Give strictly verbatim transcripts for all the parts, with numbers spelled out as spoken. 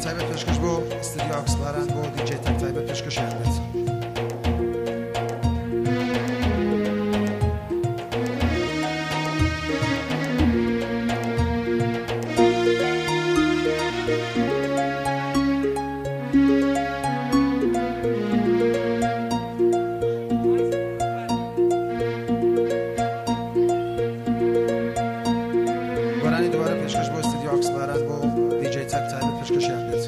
تایبەت پێشکەش بۆ استودیۆ ئاکسباران بۆ دیجێ تەک تایبەت پێشکەشیان بێت. وەرانی دووارە پێشکەش بۆ استودیۆ ئاکسباران بۆ دیجێ تەک تایبەت پێشکەشیان بێت.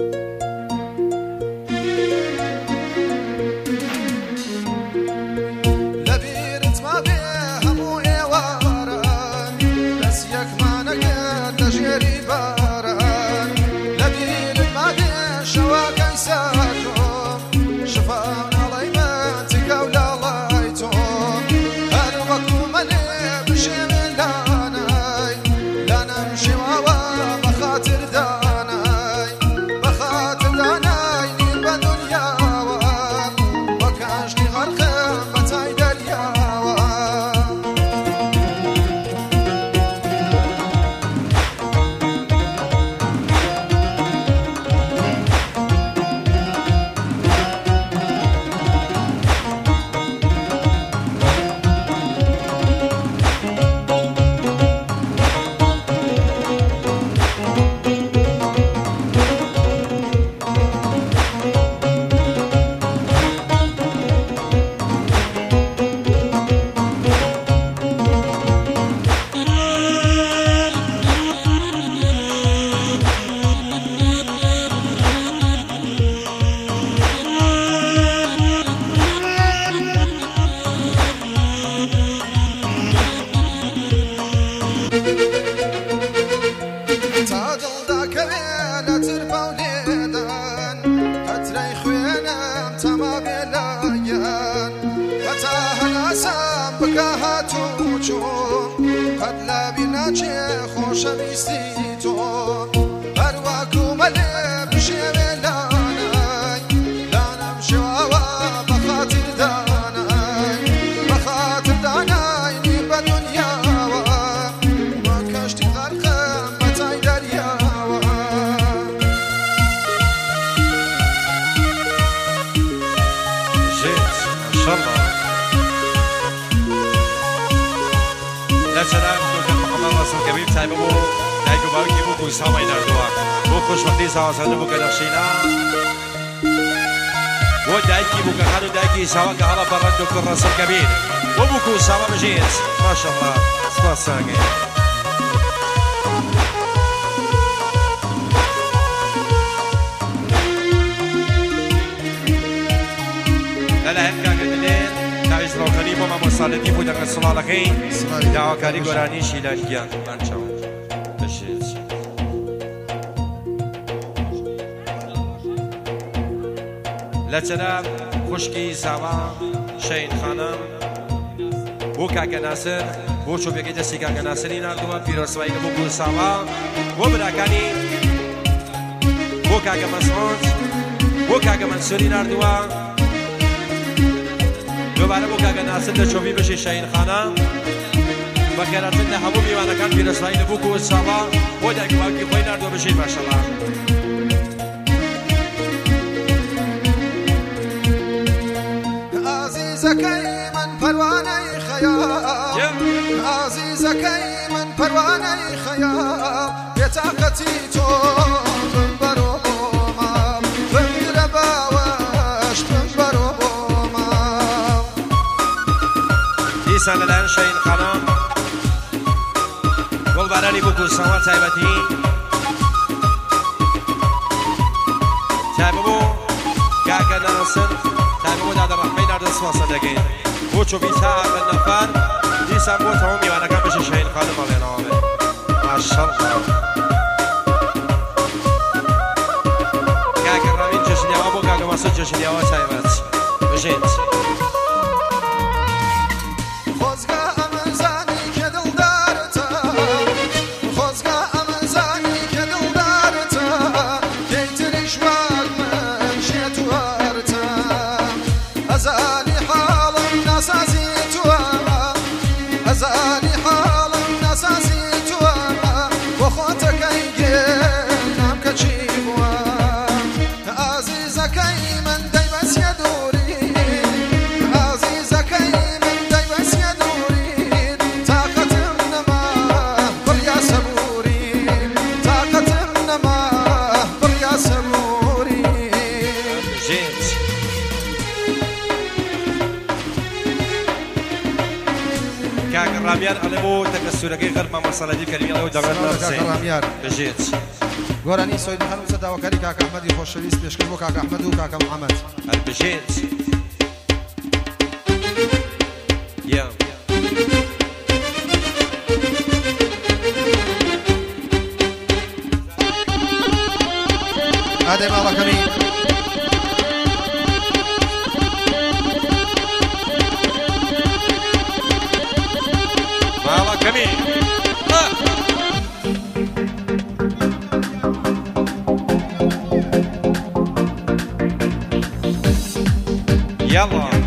قد لا بناچه خوشویستی تو هر واکو مله بشه لانای لانم شواوا بخاطر دانای بخاطر دانای نی به دنیا و کشتی غرقم بتای دریا جيت ان شاء الله لا سلام دكتور محمد رسول كبير تايبه بو دايكو باركي بو كويسا ما ينردوا بو خوشبختي سواسانه بو كدخشينا بو دايكي بو كخانو دايكي سوا كهلا بران دكتور رسول كبير بو بو كويسا ما بجيت ما شاء الله سباس ساقي لا هم كاكدلين تعيش روحاني بو ما مصالحي بو دغه صلاحي دا کاری گرانی شیلانگیان منچاو بشید لچنا خوشکی سوا شین خانم بو کاک ناصر بو چو بگی دستی کاک ناصری نردوان پیرسوایی بو بو سوا بو براکانی بو کاک مسعود بو کاک منصوری نردوان دوباره بو کاک ناصر دچوبی بشه شین خانم بخیراتن همو میوانکان پیرسوایی بو کو سوا بو داکی باکی خوی نردو بشه ماشاءالله عزیزکی من پروانه خیال عزیزکی من پروانه خیال بطاقتی تو بنبرو ما بندر باوش بنبرو ما ایسان لن شین خانم گل برانی بو کو سوا تایبتی تایبو کاک ناصر تایبو داد الرحمن سواسا دقين بوچو بيتا بالنفر دي سامبو تهمي وانا كان بشي شهين خادم علينا عامل ما شاء الله كاك الرامين جشن يوابو كاك ماسد جشن يوابو تايمات بجيت أزاني حال الناس زيتوا وخوتك أيجي نام كتشيبوا كاك الراميار ألمو تكسر كي غير ما مصلى دي كريم الله ودعنا كاك الراميار بجيت گۆرانی سۆید خانم سەداوەکاری کاک ئەحمەدی خۆشەویست پێشکەش بۆ کاک ئەحمەد و کاک محەممەد البجيت يا هذا ماڵەکەمی ماڵەکەمی يلا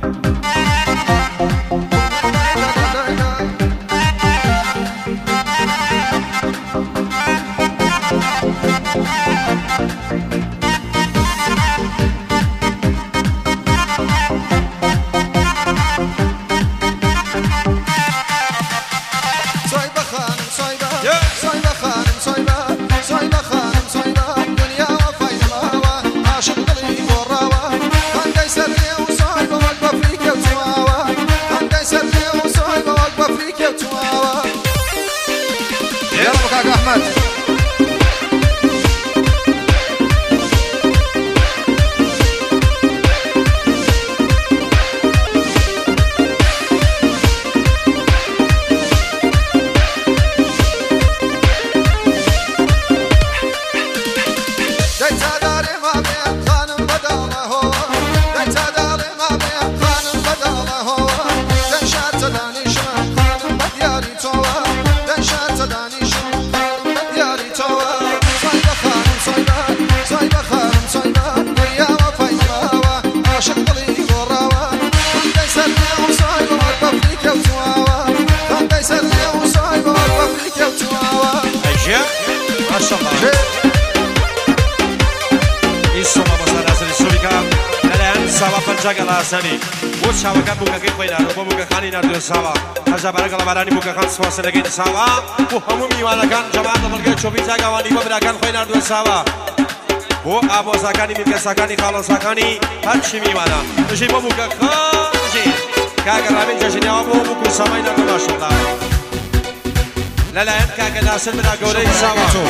سني وشاوا كان بوكا كي خوينا رو بوكا خاني نردو سوا هجا برا كلا براني بوكا خان سواس لگين سوا وهمو ميوانا كان جماعة بلغة چوبي تاگا واني ببرا كان خوينا نردو سوا و ابو ساكاني ميكا ساكاني خالو ساكاني هرشي ميوانا نجي بوكا خان نجي كاغا رامين جاشيني وابو بوكو ساماي نردو ما شاء الله لا لا انت كاغا ناسل منا قوري سوا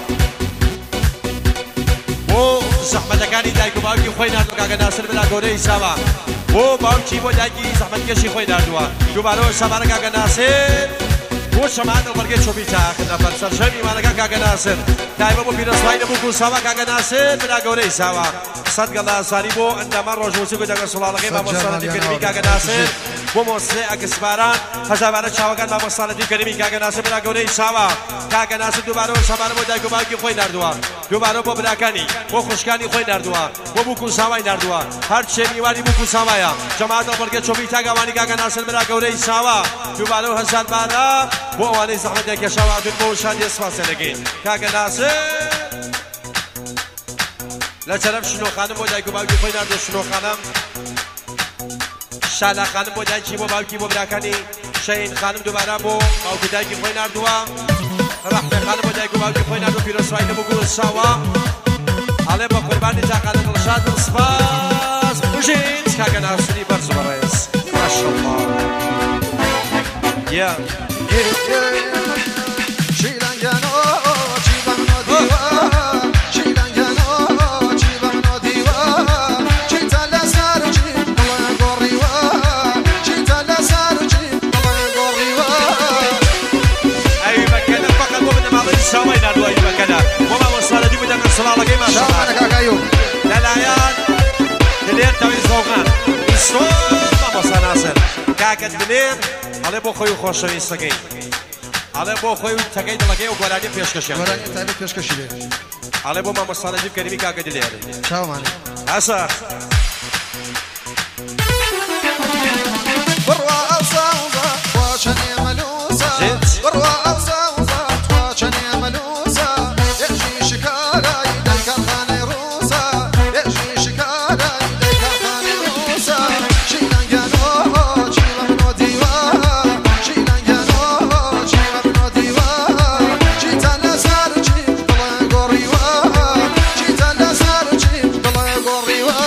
و زحمة كاني دايكو باوكي خوينا نردو كاغا ناسل منا قوري سوا و باوکی با دایی زحمت کشی خوی در دوا دوباره سوار کاک ناصر و شما نبرگه چوبی تاخت نفر سرشمی مانگا کاک ناصر دایما با پیروز وای نبود سوا کاک ناصر بنا گوری سوا صد الله ساری بو اندام روزوسی کجا سلاله ما مصالحی کردی کاک ناصر و موسیقی اکسباران هزار چاوگان ما مصالحی کردی کاک ناصر بنا گوری سوا کاک ناصر دوباره سوار با دایی باوکی خوی در دوا دوباره با براکنی و خوشکانی خوی در دوا و بوکو سوای در دوا هر چه میواری بوکو سوایا جماعت بلکه چوبی تاگا وانی کاک ناصر بنا گوری سوا دوباره هزار بارا و آنی زحمت که شوا دو موشان یسواس لگین کاک ناصر لا طرف شنو خانم بودای که باوکی خوی نردو شنو خانم شالا خانم بودای چی بو باوکی بو براکنی شین خانم دوباره بو باوکی دای که خوی نردو رحمت خانم بودای که باوکی خوی نردو پیروز وای نبود سوا حالا با قربانی تاقانه دلشاد سپاس بوشید کاک ناصری برز برایس ماشاءالله یا سوي نادوا يبقى كذا وما وصل دي بدنا نصل على كيما شاء الله انا كاكايو لا لا يا دلير توي زوغان الصوم ما وصل ناصر كاكا دلير على بو خوي خوشوي سكين على بو خوي تكيد لكي وقراني بيشكش يعني قراني تاعي بيشكش لي على بو ما وصل دي كريمي كاكا دلير شاو ماني اسا بروا اوصاوزا واشني ملوسا بروا اوصاوزا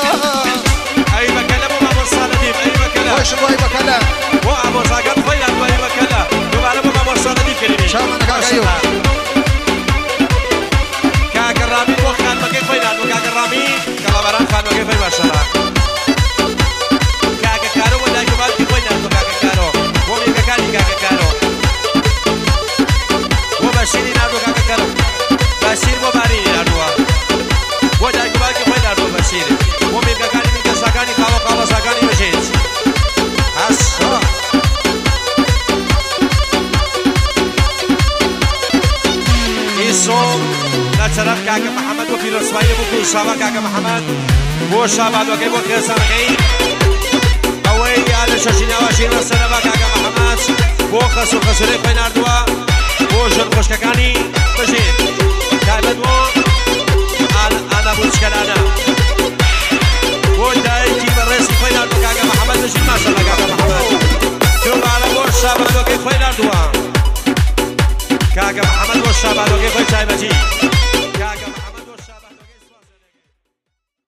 شوي بكلام وابو ساقط خويا شامەنە کاکەیو کاگەڕامی بۆ خانمەکەی خۆی نردووە کاگەڕامی کەڵەبەران خانمەکەی خۆی ماشەڵڵا کاگە کارۆ بۆ دایک و باوکی خۆی نردووە کاگە کارۆ بۆ میرگەکانی کاگە کارۆ بۆ بەشیری نردووە کاگە کارۆ بەشیر بۆ بارینی نردووە بۆ دایک و باوکی خۆی نردووە بەشیر بۆ میرگەکانی میرگەساکانی خاوە قاڵەساکانی بەژێت هەسا ئیسۆم لەچەرەف کاکە محەممەد بۆ پیرۆسوایی بۆ کوڵشاوە کاکە محەممەد بۆ شابادۆکەی بۆ خێزانەکەی ئەوەی یا لە شەشیناواشی ڕەسەرەبا کاکە محەممەد بۆ خەس و خەسوورەی خۆی نردووە بۆ ژن خوشکەکانی بژێت تایبەت بۆ ئانا بوچکەلانە بۆ دایکی بەڕێزی خۆی نردووە کاکە محەممەد بژین ماشەڵڵا کاکە محەممەد دووبارە بۆ شابادۆکەی خۆی نردووە کاکە محەممەد بۆ شابادۆکەی خۆی تایبەتی